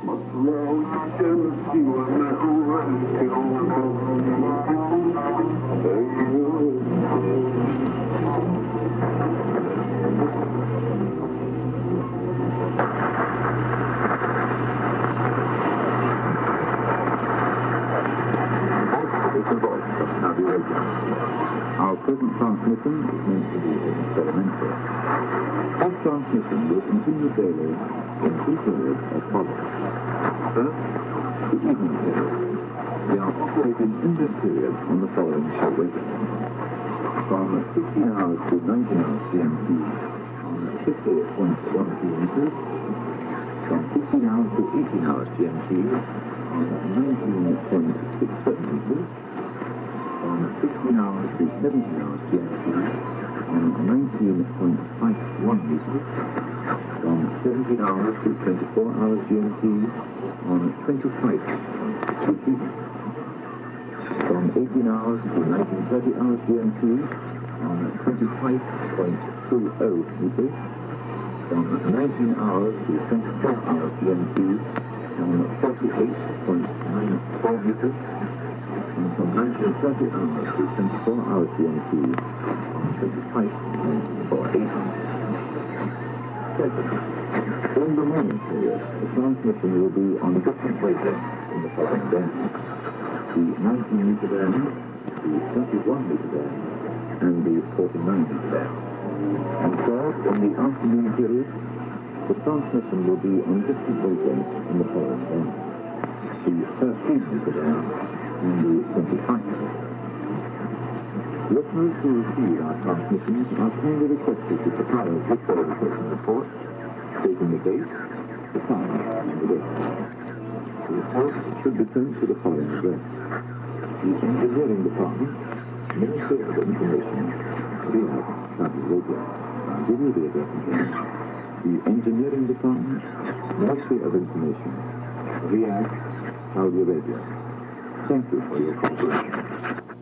Our present transmission is meant to be experimental. This transmission will continue daily in two periods as follows. First, the evening period. We are operating in this period on the following show regimens. From 16 hours to 19 hours GMT on 58.12 meters. From 16 hours to 18 hours GMT on 19.67 meters. From 16 hours to 17 hours GMT on 19.51 meters. From 17 hours to 24 hours GMT on 25.2 meters. From 18 hours to 1930 hours GMT on 25.20 meters. From 19 hours to 24 hours GMT on 48.94 meters. And from 1930 hours to 24 hours GMT on 25.48 meters. Second, during the morning period, the transmission will be on different wavelengths in the following bands: the 19-meter band, the 21-meter band, and the 49-meter band. And third, in the afternoon period, the transmission will be on different wavelengths in the following bands: the 13-meter band and the 25-meter band. Listeners who receive our transmissions are kindly requested to supply us with their reception report, stating the date, the time, and the date. The report should be sent to the following address: the Engineering Department, Ministry of Information, Riyadh, Saudi Arabia. I'll give you the address again: the Engineering Department, Ministry of Information, Riyadh, Saudi Arabia. Thank you for your cooperation.